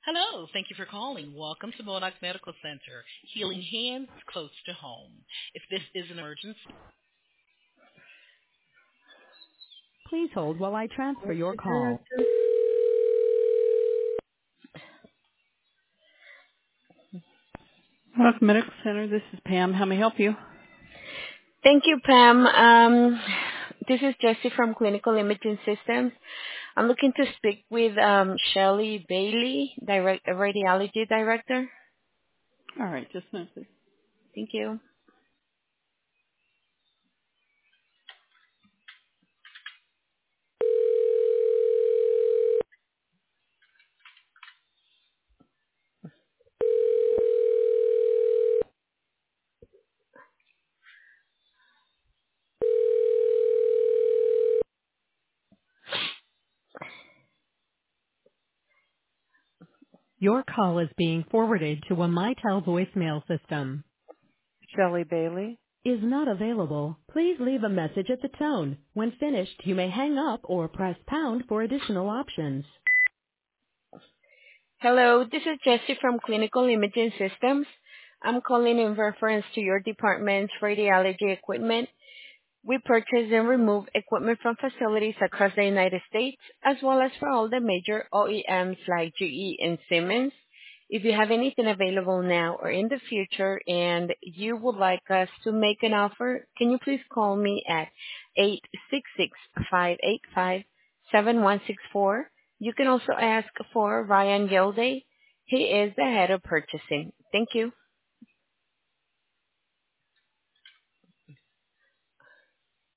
Hello, thank you for calling. Welcome to Modoc Medical Center, healing hands close to home. If this is an emergency, please hold while I transfer your call. Modoc Medical Center, this is Pam. How may I help you? Thank you, Pam. This is Jessie from Clinical Imaging Systems. I'm looking to speak with Shelley Bailey, Radiology Director. All right, just a minute, please. Thank you. Your call is being forwarded to a Mitel voicemail system. Shelley Bailey. Is not available. Please leave a message at the tone. When finished, you may hang up or press pound for additional options. Hello, this is Jessie from Clinical Imaging Systems. I'm calling in reference to your department's radiology equipment. We purchase and remove equipment from facilities across the United States, as well as for all the major OEMs like GE and Siemens. If you have anything available now or in the future and you would like us to make an offer, can you please call me at 866-585-7164. You can also ask for Ryan Gilday. He is the head of purchasing. Thank you.